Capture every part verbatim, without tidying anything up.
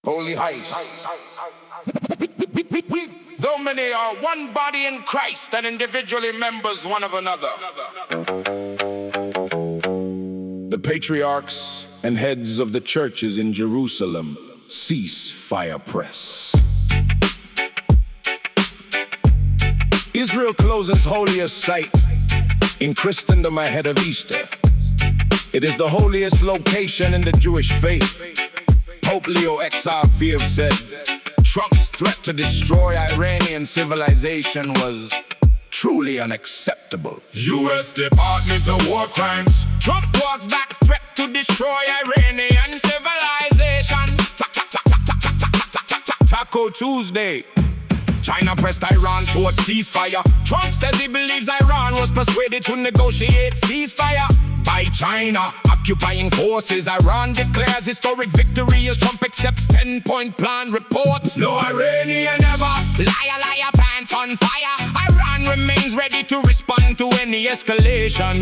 holy heights. Though many are one body in Christ and individually members one of another. The patriarchs and heads of the churches in Jerusalem cease fire press. Israel closes holiest site in Christendom ahead of Easter. It is the holiest location in the Jewish faith. Pope Leo the fourteenth said, Trump's threat to destroy Iranian civilization was truly unacceptable. U S Department of War Crimes. Trump walks back threat to destroy Iranian civilization. Taco Tuesday. China pressed Iran towards ceasefire. Trump says he believes Iran was persuaded to negotiate ceasefire by China. Occupying forces, Iran declares historic victory as Trump accepts ten-point plan reports. No Iranian ever. Liar, liar, pants on fire. Iran remains ready to respond to any escalation.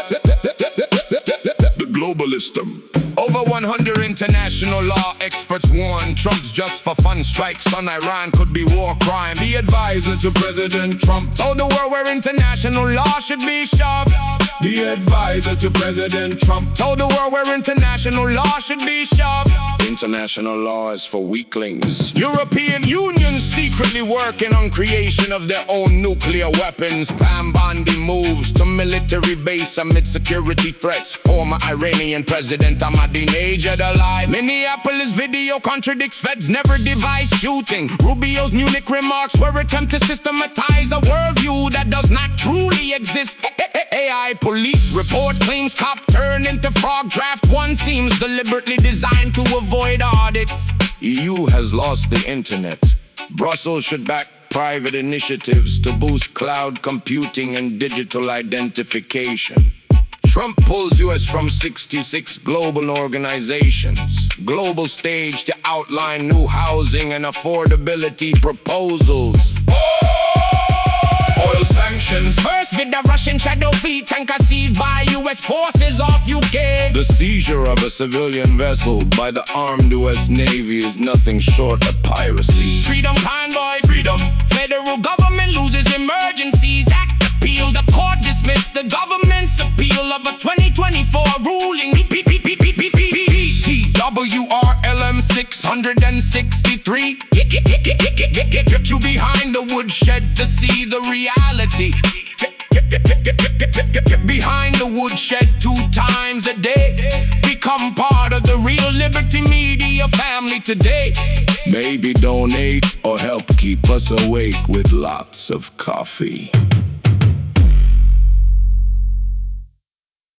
The globalism. Over one hundred international law experts warn Trump's just for fun strikes on Iran could be war crime. The advisor to President Trump told the world where international law should be shoved. The advisor to President Trump told the world where international law should be shoved. International law is for weaklings. European Union secretly working on creation of their own nuclear weapons. Pam Bondi moves to military base amid security threats. Former Iranian President Ahmadinejad alive. Minneapolis video contradicts feds never devised shooting. Rubio's Munich remarks were attempt to systematize a worldview that does not truly exist. A I police report claims cop turned into frog. Draft one seems deliberately designed to avoid audits. E U has lost the internet. Brussels should back private initiatives to boost cloud computing and digital identification. Trump pulls U S from sixty-six global organizations. Global stage to outline new housing and affordability proposals. Oil sanctions. First with the Russian shadow fleet tanker seized by U S forces off U K. The seizure of a civilian vessel by the armed U S Navy is nothing short of piracy. Freedom convoy. Freedom. Federal government loses emergencies act appeal. The court dismissed the government's appeal of a twenty twenty-four ruling. T W R L M six hundred sixty-three. Get you behind the woodshed to see the reality. Get behind the woodshed two times a day. Become part of the Real Liberty Media family today. Maybe donate or help keep us awake with lots of coffee.